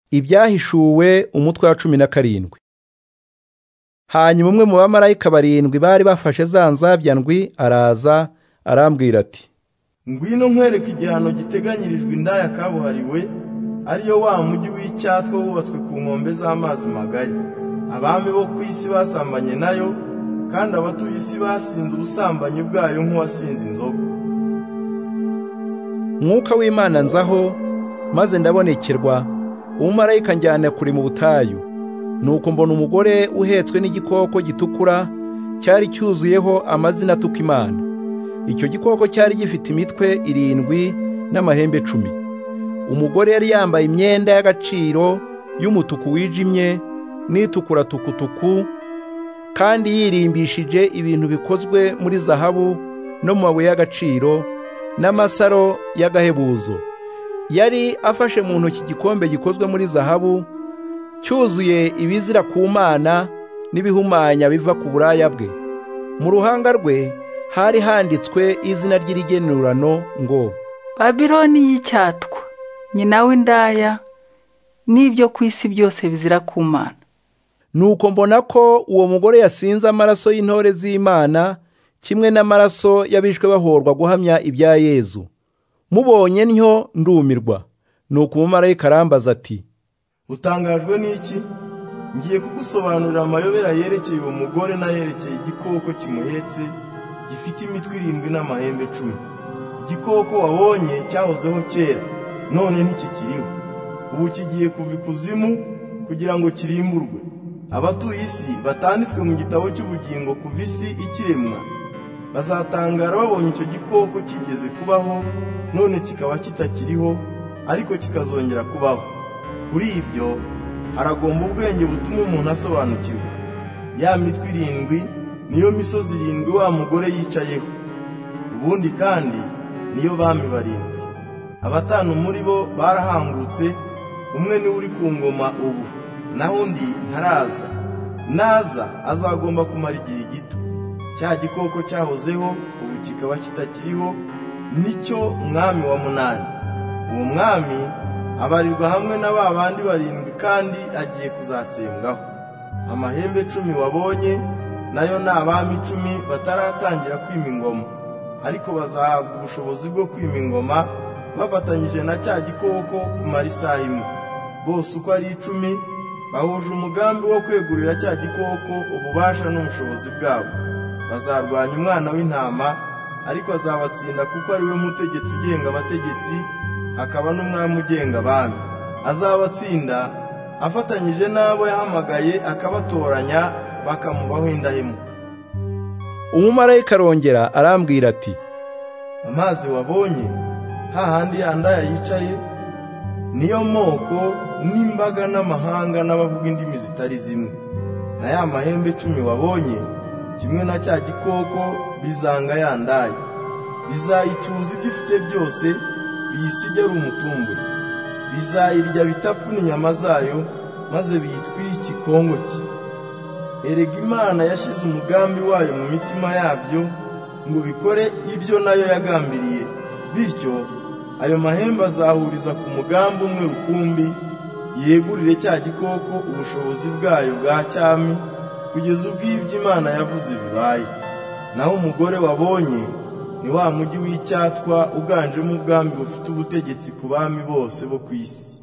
Ibyahishuwe umutwe wa 17. Hanyuma umwe mu bamarayika 7 bari bafashe za nzabya ndwi araza arambwira ati, ngwino nkwereke igihano giteganyirijwe indaya kabuhariwe, ariyo wa mujyi w'icyatwa wubatswe ku nkombe z'amazi magari. Abami bo ku isi basambanye nayo, kandi abatuye isi basinze ubusambanyi bwayo nk'uwasinze inzoga. Mwuka w'Imana nzaho, maze ndabonekerwa, umumarayika njyana kuri mu butayu. Nuko mbona umugore uhetswe n'igikoko gitukura cyari cyuzuyeho amazina atuka Imana. Icyo gikoko cyari gifite imitwe 7 n'amahembe 10. Umugore yari yambaye imyenda y'agaciro y'umutuku wijimye n'itukura tukutuku, kandi yirimbishije ibintu bikozwe muri zahabu no mu mabuye y'agaciro n'amasaro y'agahebuzo. Yari afashe mu ntoki igikombe gikozwe muri zahabu cyuzuye ibizira ku Mana n'ibihumanya biva ku buraya bwe. Mu ruhanga rwe hari handitswe izina ry'irigenurano ngo Babiloni y'icyatwa, nyina w'indaya n'ibyo ku isi byose bizira ku Mana. Nuko mbona ko uwo mugore yasinze amaraso y'intore z'Imana, kimwe n'amaraso y'abishwe bahorwa guhamya ibya Yezu. Mubonye ntyo ndumirwa. Nuko umumarayika arambaza ati, utangajwe n'iki? Ngiye kugusobanurira amayobera yerekeye uwo mugore n'ayerekeye igikoko kimuhetse gifite imitwe 7 n'amahembe 10. Igikoko wabonye cyahozeho kera, none ntikikiriho. Ubu kigiye kuva ikuzimu kugira ngo kirimburwe. Abatuye isi batanditswe mu gitabo cy'ubugingo kuva isi ikiremwa bazatangara babonye icyo gikoko kigeze kubaho, none kikaba kitakiriho, ariko kikazongera kubaho. Kuri ibyo haragomba ubwenge butuma umuntu asobanukirwa. Ya mitwe 7 niyo misozi 7 wa mugore yicayeho, ubundi kandi niyo bami 7. Abatanu muri bo barahangutse, umwe niwe uri ku ngoma ubu, naho undi ntaraza. Naza azagomba kumara igihe gito. Cya gikoko cyahozeho ubu kikaba kitakiriho, nicyo mwami wa 8. Uwo mwami abarirwa hamwe na ba bandi 7 kandi agiye kuzatsembwaho. Amahembe 10 wabonye nayo ni abami 10 bataratangira kwima ingoma, ariko bazahabwa ubushobozi bwo kwima ingoma bafatanyije na cya gikoko kumara isaha imwe. Bose uko ari 10 bahuje umugambi wo kwegurira cya gikoko ububasha n'ubushobozi bwabo. Bazarwanya umwana w'intama, ariko azabatsinda kuko ari we mutegetsi ugenga abategetsi, akaba n'umwami ugenga abami. Azabatsinda afatanyije n'abo yahamagaye akabatoranya bakamubaho indahemuka. Umumarayika arongera arambwira ati, amazi wabonye hahandi ya ndaya yicaye niyo moko n'imbaga n'amahanga n'abavuga indimi zitari zimwe. Na ya mahembe 10 wabonye, kimwe na cya gikoko bizanga ya ndaya, bizayicuza ibyo ifite byose, biyisige ari umutumburi. Bizayirya bitapfuna inyama zayo, maze biyitwire ikikongo cye. Erega Imana yashyize umugambi wayo mu mitima yabyo ngo bikore ibyo nayo yagambiriye. Bityo ayo mahembe azahuriza ku mugambi umwe rukumbi, yegurire cya gikoko ubushobozi bwayo bwa cyami, kugeza ubwo ibyo Imana yavuze bibaye. Naho umugore wabonye ni wa mujyi w'icyatwa uganjemo ubwami bufite ubutegetsi ku bami bose bo ku isi.